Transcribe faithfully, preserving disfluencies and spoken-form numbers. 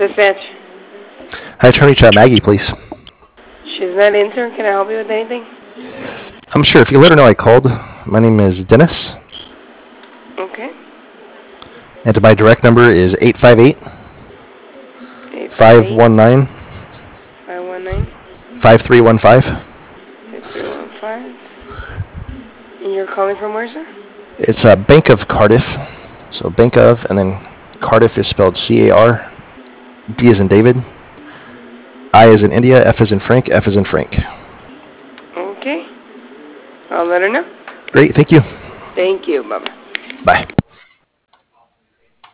Dispatch. Hi, Attorney Chat Maggie, please. She's not in, sir. Can I help you with anything? I'm sure if you let her know I called. My name is Dennis, Okay. and my direct number is eight five eight, five one nine, five one nine, five three one five. five three one five. And you're calling from where, sir? It's uh, Bank of Cardiff. So Bank of, and then Cardiff is spelled C A R. D as in David. I as in India. F as in Frank. F as in Frank. Okay. I'll let her know. Great. Thank you. Thank you. Bye-bye. Bye.